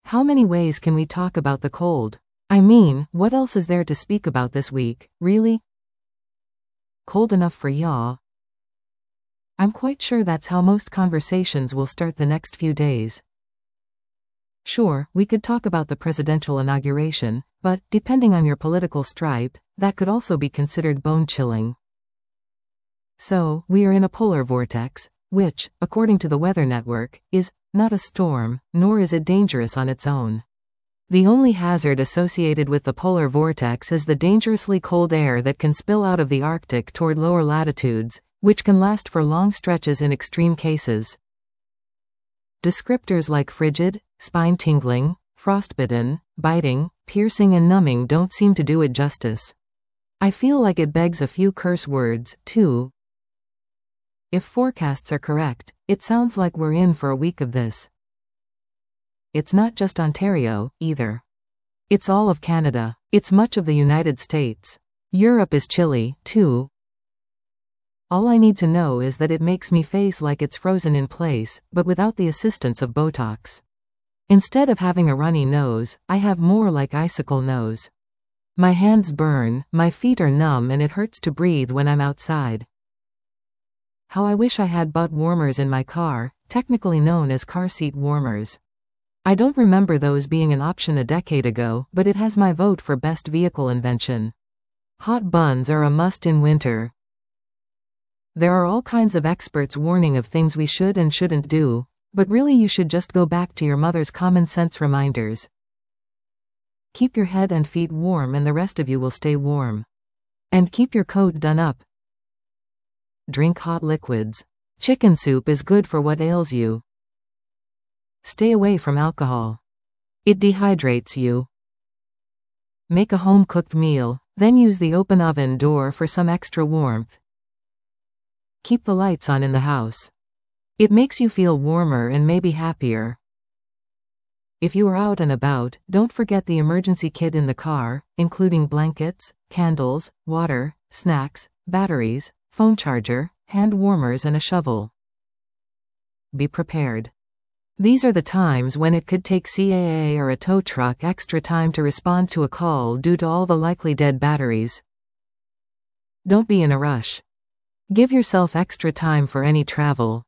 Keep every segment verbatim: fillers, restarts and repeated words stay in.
How many ways can we talk about the cold? I mean, what else is there to speak about this week, really? Cold enough for yaw? I'm quite sure that's how most conversations will start the next few days. Sure, we could talk about the presidential inauguration, but, depending on your political stripe, that could also be considered bone-chilling. So, we are in a polar vortex, which, according to the Weather Network, is not a storm, nor is it dangerous on its own. The only hazard associated with the polar vortex is the dangerously cold air that can spill out of the Arctic toward lower latitudes, which can last for long stretches in extreme cases. Descriptors like frigid, spine-tingling, frostbitten, biting, piercing and numbing don't seem to do it justice. I feel like it begs a few curse words, too. If forecasts are correct, it sounds like we're in for a week of this. It's not just Ontario, either. It's all of Canada. It's much of the United States. Europe is chilly, too. All I need to know is that it makes me face like it's frozen in place, but without the assistance of Botox. Instead of having a runny nose, I have more like icicle nose. My hands burn, my feet are numb and it hurts to breathe when I'm outside. How I wish I had butt warmers in my car, technically known as car seat warmers. I don't remember those being an option a decade ago, but it has my vote for best vehicle invention. Hot buns are a must in winter. There are all kinds of experts warning of things we should and shouldn't do, but really you should just go back to your mother's common sense reminders. Keep your head and feet warm and the rest of you will stay warm. And keep your coat done up. Drink hot liquids. Chicken soup is good for what ails you. Stay away from alcohol. It dehydrates you. Make a home-cooked meal, then use the open oven door for some extra warmth. Keep the lights on in the house. It makes you feel warmer and maybe happier. If you are out and about, don't forget the emergency kit in the car, including blankets, candles, water, snacks, batteries, phone charger, hand warmers and a shovel. Be prepared. These are the times when it could take C A A or a tow truck extra time to respond to a call due to all the likely dead batteries. Don't be in a rush. Give yourself extra time for any travel.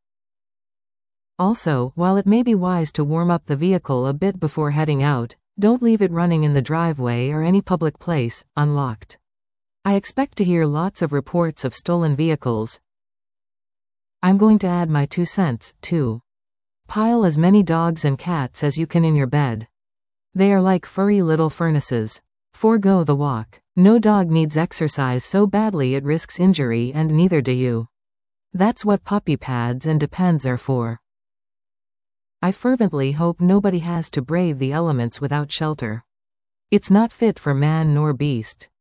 Also, while it may be wise to warm up the vehicle a bit before heading out, don't leave it running in the driveway or any public place, unlocked. I expect to hear lots of reports of stolen vehicles. I'm going to add my two cents, too. Pile as many dogs and cats as you can in your bed. They are like furry little furnaces. Forgo the walk. No dog needs exercise so badly it risks injury and neither do you. That's what puppy pads and Depends are for. I fervently hope nobody has to brave the elements without shelter. It's not fit for man nor beast.